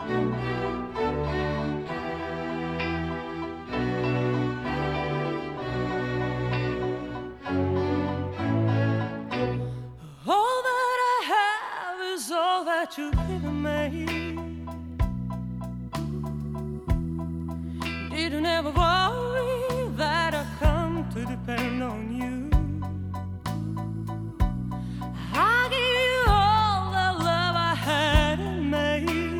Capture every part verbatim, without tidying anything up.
All that I have is all that you've given me. Didn't ever worry that I come to depend on you. I gave you all the love I had in me.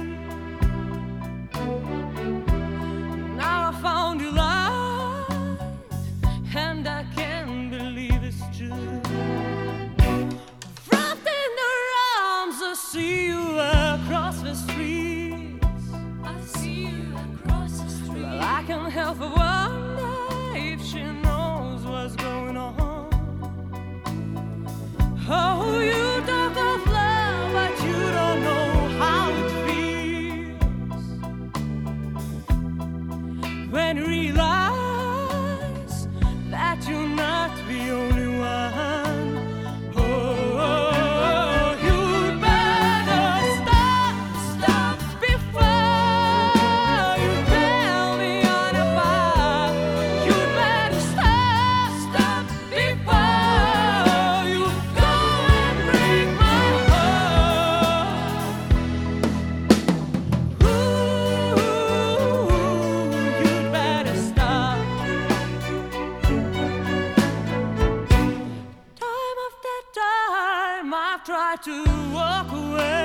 Now I found your light, and I can't believe it's true. Wrapped in your arms, I see you across the streets. I see you across the street. Well, I can't help but wonder if she knows what's going on. Oh, you talk of love, but you don't know how it feels when you realize that you're not the only one. Oh, you'd better stop, stop before you tell me on apart. You'd better stop, stop before you go and break my heart. Ooh, you'd better stop. Time after time I've tried to walk away.